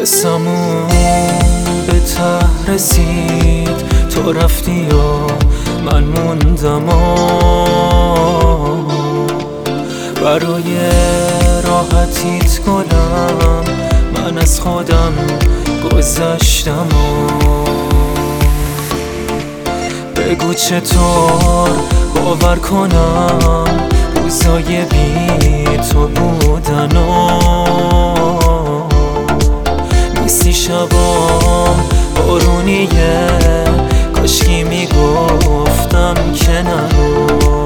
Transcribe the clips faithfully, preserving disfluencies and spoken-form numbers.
قسمون به ته رسید، تو رفتی و من موندم و برای راحتیت گلم من از خودم گذشتم و بگو چطور باور کنم روزای بی تو بودن و نیستی شبام بارونیه، کاشکی میگفتم که نرو.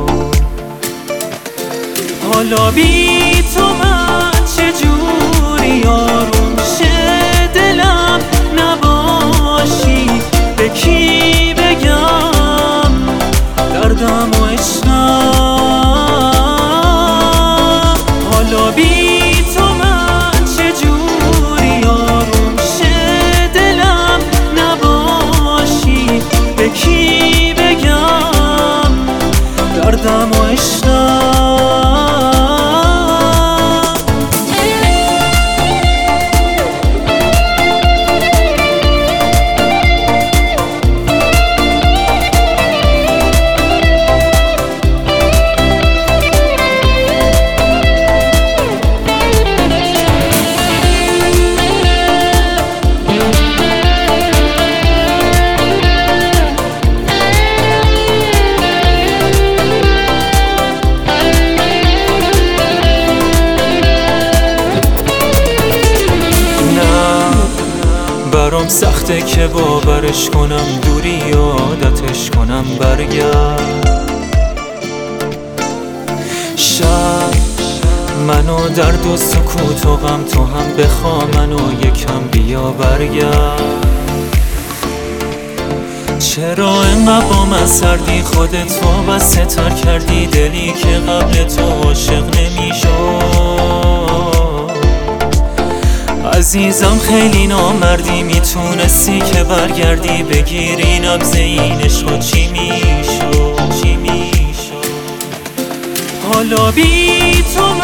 حالا بی تو من چجوری آروم شه دلم نباشی، به کی بگم دردم و عشقم. حالا بی تو من چجوری آروم شه دلم نباشی، به کی بگم دردم و عشقم. برام سخته که باورش کنم دوری عادتش کنم برگرد. شب منو درد و سکوت و غم تو هم بخوا منو یکم بیا برگرد. چرا انقدر با من سردی خودت وابسته تر کردی دلی که قبل تو عاشق نمیشد. عزیزم خیلی نامردی، میتونستی که برگردی بگیری نبض این عشق. چی میشد چی میشد حالا بی تو